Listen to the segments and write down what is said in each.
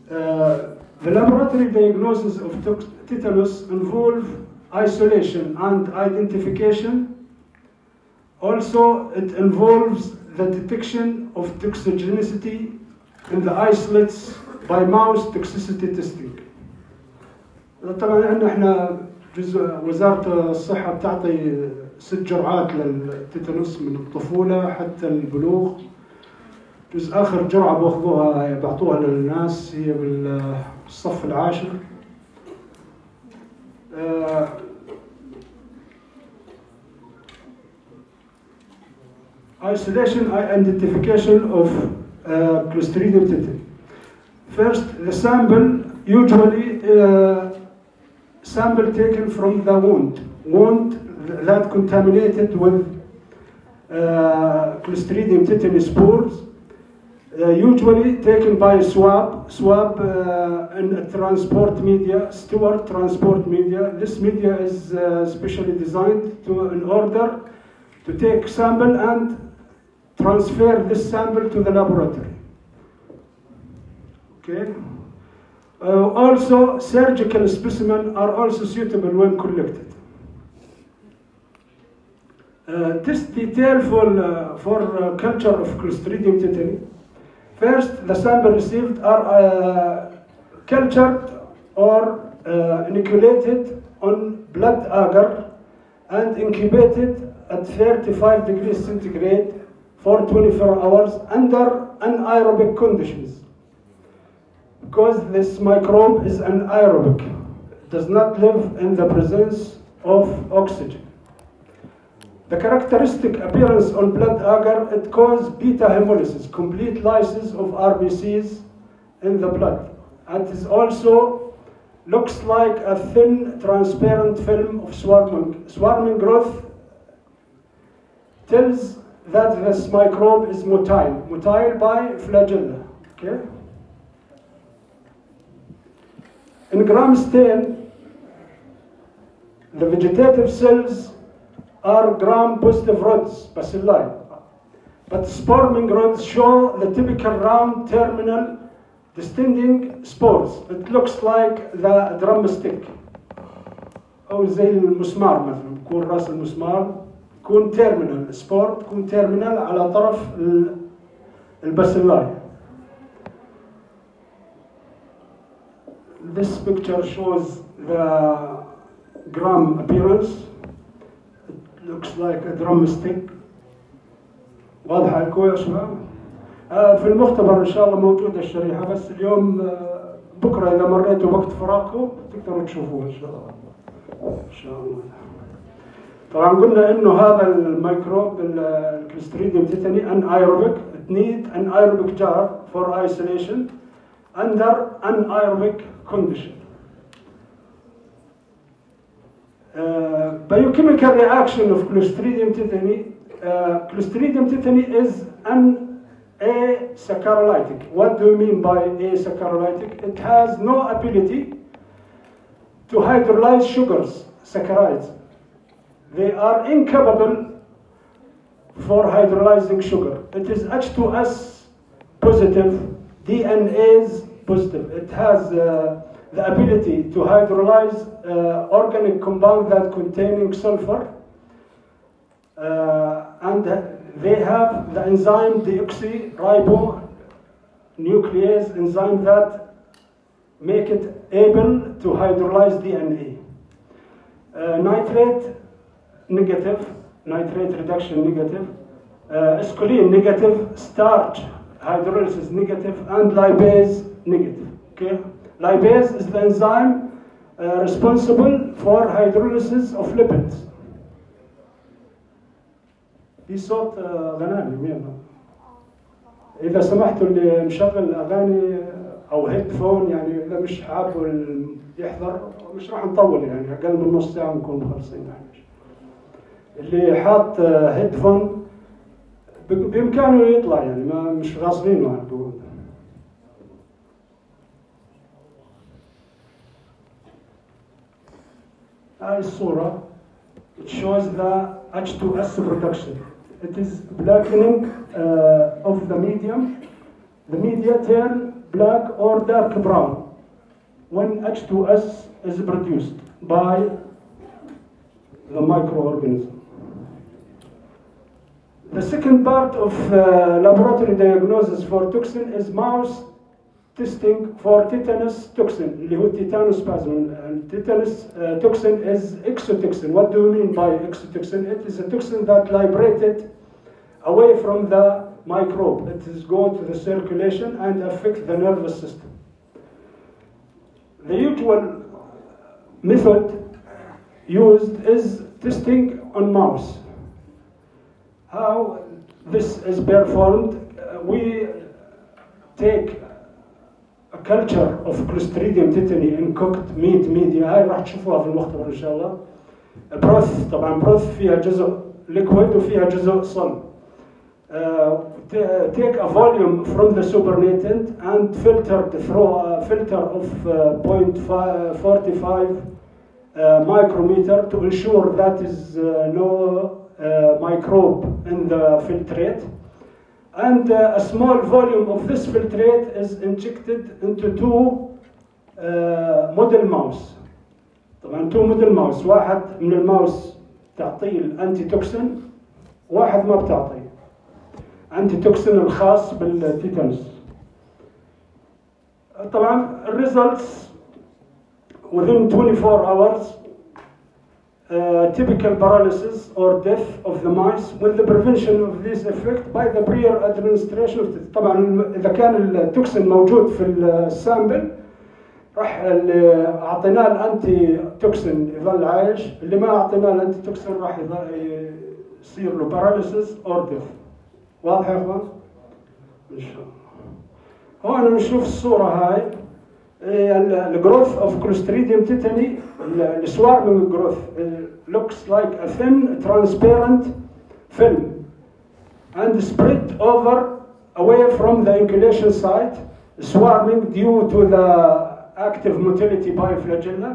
The laboratory diagnosis of tetanus involve isolation and identification. Also, it involves the detection of toxigenicity in the isolates by mouse toxicity testing. طبعا احنا وزارة الصحة بتعطي 6 جرعات للتيتانوس من الطفولة حتى البلوغ. جزء آخر جرعة بعطوها للناس هي بالصف العاشر. Isolation identification of Clostridium tetani. First, the sample, usually sample taken from the wound that contaminated with Clostridium tetani spores, usually taken by swab in a transport media, Stewart transport media. This media is specially designed in order to take sample and transfer this sample to the laboratory. Okay. Also, surgical specimens are also suitable when collected. Test detail for culture of Clostridium tetani. First, the sample received are cultured or inoculated on blood agar and incubated at 35 degrees centigrade for 24 hours under anaerobic conditions. Because this microbe is anaerobic, it does not live in the presence of oxygen. The characteristic appearance on blood agar, it causes beta hemolysis, complete lysis of RBCs in the blood. And it also looks like a thin, transparent film of swarming. Swarming growth tells that this microbe is motile by flagella. Okay? In gram stain, the vegetative cells are gram-positive rods, bacilli. But swarming rods show the typical round terminal distending spores. It looks like the drumstick. أو زي المسمار مثلا، بكون راس المسمار تكون terminal، spore تكون terminal على طرف البacilli. This picture shows the gram appearance. Looks like a drumstick. واضحة الكوية يا شباب؟ في المختبر إن شاء الله موجودة الشريحة، بس اليوم بكرة إذا مريتوا وقت فراغكم تقدروا تشوفوها إن شاء الله. إن شاء الله. طبعا قلنا إنه هذا الميكروب الكلوستريديوم تيتاني anaerobic. It needs an anaerobic jar for isolation under anaerobic condition. Biochemical reaction of Clostridium tetani. Clostridium tetani is an asaccharolytic. What do you mean by asaccharolytic? It has no ability to hydrolyze sugars, saccharides. They are incapable for hydrolyzing sugar. It is H2S positive, DNase positive. It has the ability to hydrolyze organic compound that containing sulfur, and they have the enzyme deoxyribonuclease enzyme that make it able to hydrolyze DNA. Nitrate negative, nitrate reduction negative, escholine negative, starch hydrolysis negative, and lipase negative. Okay. Lipase is the enzyme responsible for hydrolysis of lipids. في صوت غناني مين؟ إذا سمحتوا اللي مشغل أغاني أو هيدفون، يعني إذا مش حابب يحضر مش راح نطول، يعني أقل من نص ساعة نكون مخلصين. اللي حاط هيدفون بإمكانه يطلع، يعني ما مش غاصبينه على القعود. هاي الصورة it shows the H2S production. It is blackening of the medium. The media turn black or dark brown when H2S is produced by the microorganism. The second part of laboratory diagnosis for toxin is mouse testing for tetanus toxin, اللي هو tetanospasm. And tetanus toxin is exotoxin. What do you mean by exotoxin? It is a toxin that liberated away from the microbe. It is go to the circulation and affect the nervous system. The usual method used is testing on mouse. How this is performed, we take a culture of Clostridium tetani in cooked meat media. هاي راح تشوفوها في المختبر إن شاء الله. broth طبعا broth فيها جزء liquid وفيها جزء صلب. Take a volume from the supernatant and filter through a filter of 0.45 micrometer to ensure that is no microbe in the filtrate. And a small volume of this filtrate is injected into two model mouse. طبعا two model mouse، واحد من الماوس تعطيه الانتي توكسين، واحد ما بتعطيه انتي توكسين الخاص بالتيتانوس. طبعا الريزلتس within 24 hours typical paralysis or death of the mice with the prevention of this effect by the prior administration of it. طبعا اذا كان التوكسين موجود في السامبل راح اللي اعطيناه الانتي توكسين يظل عايش، اللي ما اعطيناه الانتي توكسين راح يصير له paralysis or death. واضح يا اخوان؟ ان شاء الله. هون بنشوف الصوره هاي الجروث اوف Clostridium tetani. السوارمينج جروث looks like a thin transparent film and spread over away from the inculation site. Swarming due to the active motility by flagella.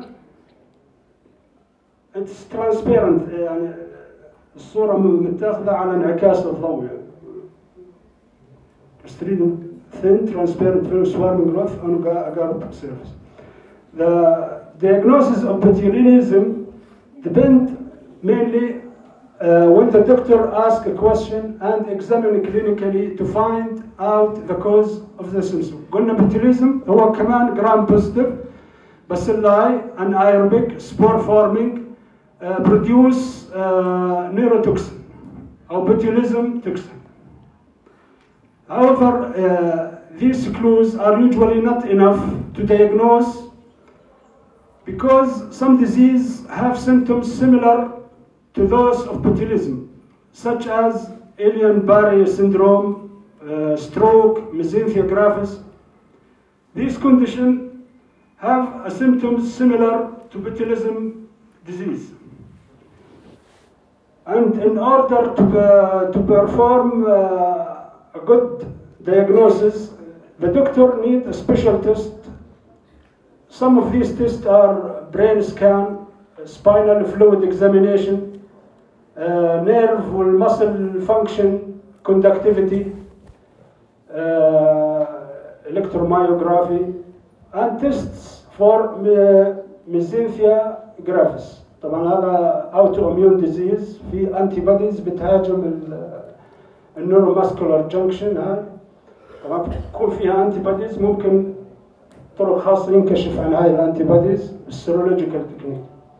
It's transparent. يعني الصورة متاخذة على انعكاس الضوء. Clostridium thin transparent film swarming growth on agar surface. The diagnosis of botulinism depend mainly when the doctor asks a question and examine clinically to find out the cause of the symptom. قلنا botulism هو كمان gram positive bacilli anaerobic spore forming produce neurotoxin or botulism toxin. However, these clues are usually not enough to diagnose because some diseases have symptoms similar to those of botulism, such as Guillain-Barré syndrome, stroke, mesenteria gravis. These conditions have symptoms similar to botulism disease. And in order to perform a good diagnosis, the doctor needs a special test. Some of these tests are brain scan, spinal fluid examination, nerve or muscle function, conductivity, electromyography, and tests for mesenteria gravis. طبعا هذا autoimmune disease في antibodies بتهاجم النيوروماسكولار جنكشن. هاي طبعا بتكون فيها antibodies، ممكن طرق خاصة ينكشف عن هاي الانتيبوديز بالسيرولوجيكال تكنيك.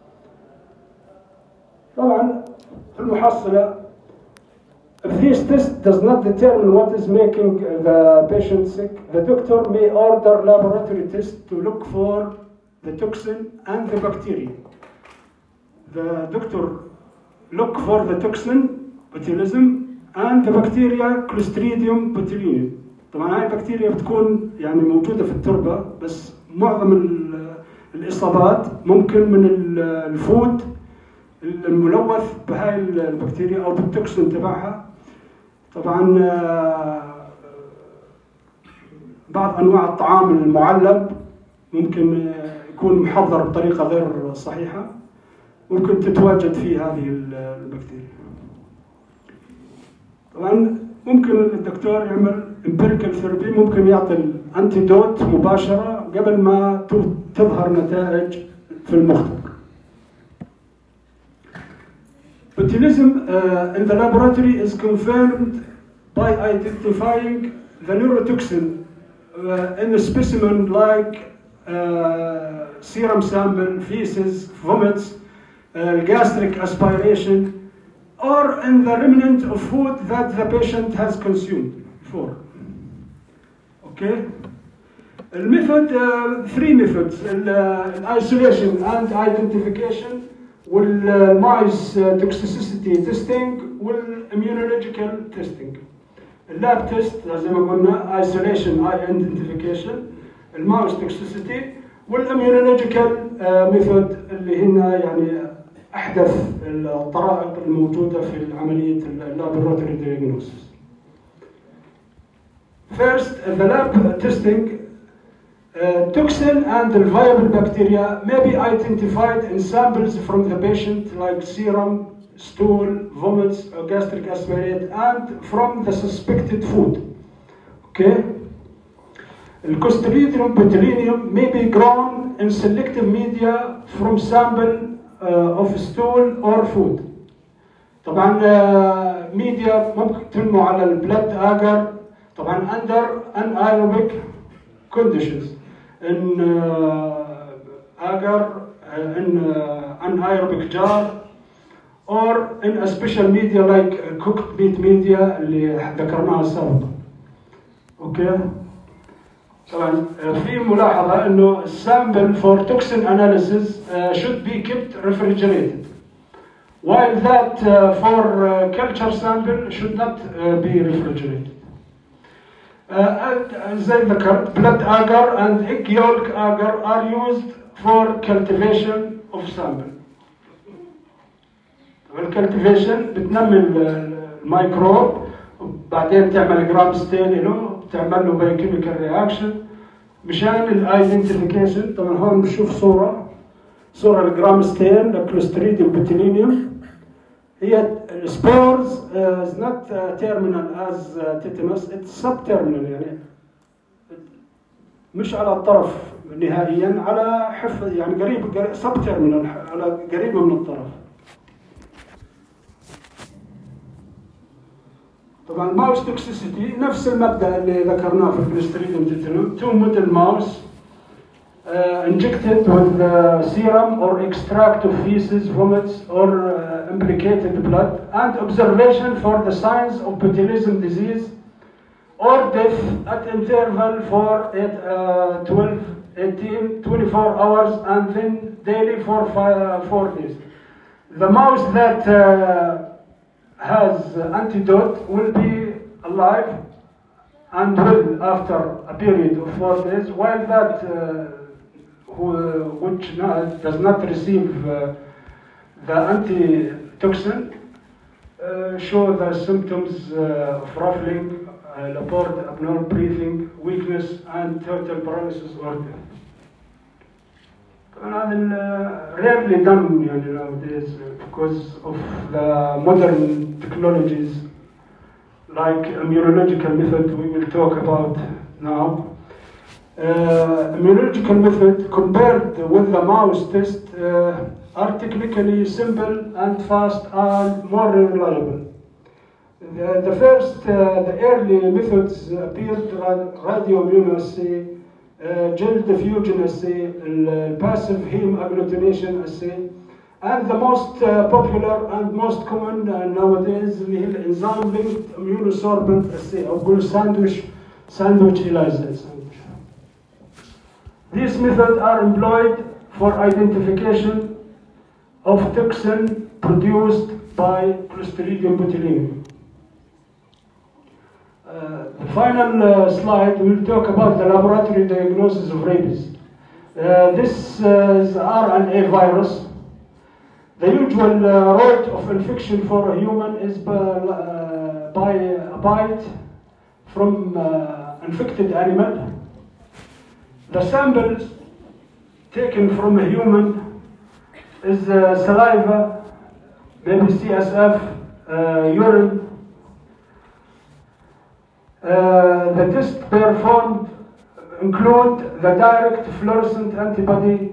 طبعا في المحصلة if this test does not determine what is making the patient sick, the doctor may order laboratory tests to look for the toxin and the bacteria. The doctor look for the toxin, botulism, and the bacteria Clostridium botulinum. طبعا هاي البكتيريا بتكون يعني موجودة في التربة، بس معظم الإصابات ممكن من الفود الملوث بهاي البكتيريا أو بالتوكسين تبعها. طبعا بعض أنواع الطعام المعلب ممكن يكون محضر بطريقة غير صحيحة، ممكن تتواجد فيه هذه البكتيريا. طبعا ممكن الدكتور يعمل empirical therapy، ممكن يعطي الانتيدوت مباشرة قبل ما تظهر نتائج في المختبر. Botulism in the laboratory is confirmed by identifying the neurotoxin in a specimen like serum sample, feces, vomits, gastric aspiration, or in the remnant of food that the patient has consumed before. Okay? The method, three methods: isolation and identification, mice toxicity testing, immunological testing. اللاب تيست زي ما قلنا isolation identification، الماوس toxicity، والimmunological method اللي هنا يعني أحدث الطرائق الموجودة في عملية laboratory diagnosis. First, the lab testing, toxin and the viable bacteria may be identified in samples from the patient like serum, stool, vomits, or gastric aspirate, and from the suspected food. Okay? The Clostridium botulinum may be grown in selective media from sample of stool or food. طبعا media ممكن تنمو على البلد agar، طبعا under anaerobic conditions. In agar in anaerobic jar, or in a special media like cooked meat media اللي ذكرناها سابقا. اوكي؟ طبعا في ملاحظة انه السامبل for toxin analysis should be kept refrigerated, while that for culture sample should not be refrigerated. زي ذكرت blood agar and egg yolk agar are used for cultivation of sample. الكالتيفيشن بتنمي الميكروب، وبعدين تعمل جرام ستين له، بتعمل له بايوكيميكال رياكشن مشان الايدنتيفيكيشن. طبعا هون بنشوف صورة الجرام ستين لكلوستريديوم بوتولينيوم. هي السبورز is not terminal as tetanus, it's subterminal، يعني مش على الطرف نهائيا، على حفظ يعني قريب subterminal، على قريبة من الطرف. طبعا الماوس توكسيسيتي نفس المبدا اللي ذكرناه في الكلوستريديوم تيتانوم. Two model mouse injected with serum or extract of feces, vomits, or implicated blood, and observation for the signs of botulism disease or death at interval for 12, 18, 24 hours, and then daily for 4 days. The mouse that has antidote will be alive and will after a period of 4 days, while that which does not receive the antitoxin show the symptoms of ruffling, Laporte, abnormal breathing, weakness, and total paralysis or death. هذا rarely done يعني nowadays because of the modern technologies like immunological method we will talk about now. Immunological method compared with the mouse test are technically simple and fast and more reliable. The first, the early methods appeared radioimmunoassay, gel diffusion assay, passive heme agglutination assay, and the most popular and most common nowadays اللي هي enzyme linked immunosorbent assay أو بقول sandwich ELISA. These methods are employed for identification of toxin produced by Clostridium botulinum. The final slide will talk about the laboratory diagnosis of rabies. This is RNA virus. The usual route of infection for a human is by a bite from infected animal. The samples taken from a human is saliva, maybe CSF, urine, The test performed include the direct fluorescent antibody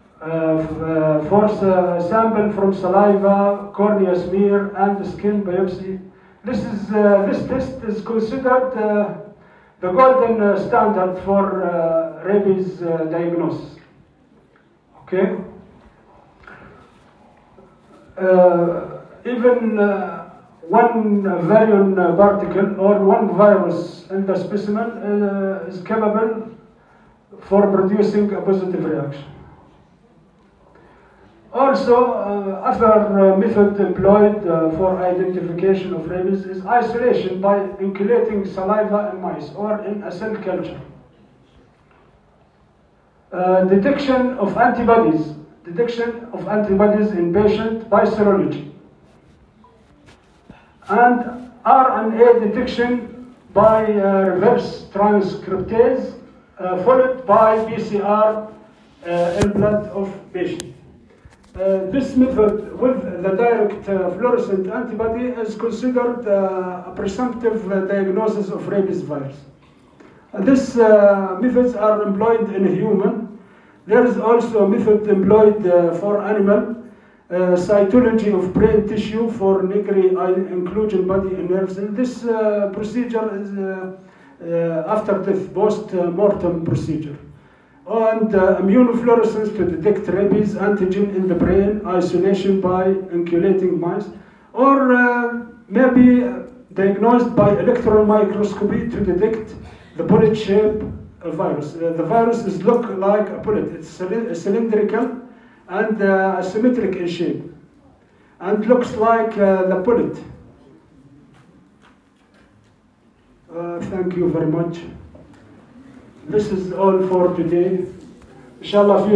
force sample from saliva, cornea smear, and skin biopsy. This test is considered the golden standard for rabies diagnosis. Okay. Even one virion particle or one virus in the specimen is capable for producing a positive reaction. Also, other method employed for identification of rabies is isolation by inoculating saliva in mice or in a cell culture. Detection of antibodies in patient by serology. And RNA detection by reverse transcriptase, followed by PCR in blood of patient. This method with the direct fluorescent antibody is considered a presumptive diagnosis of rabies virus. These methods are employed in human. There is also a method employed for animal, cytology of brain tissue for Negri inclusion body and nerves. And this procedure is after death, post-mortem procedure. And immunofluorescence to detect rabies antigen in the brain, isolation by inoculating mice, or maybe diagnosed by electron microscopy to detect the bullet-shaped virus. The virus is look like a bullet. It's cylindrical and asymmetric in shape, and looks like the bullet. Thank you very much. This is all for today. Inshallah.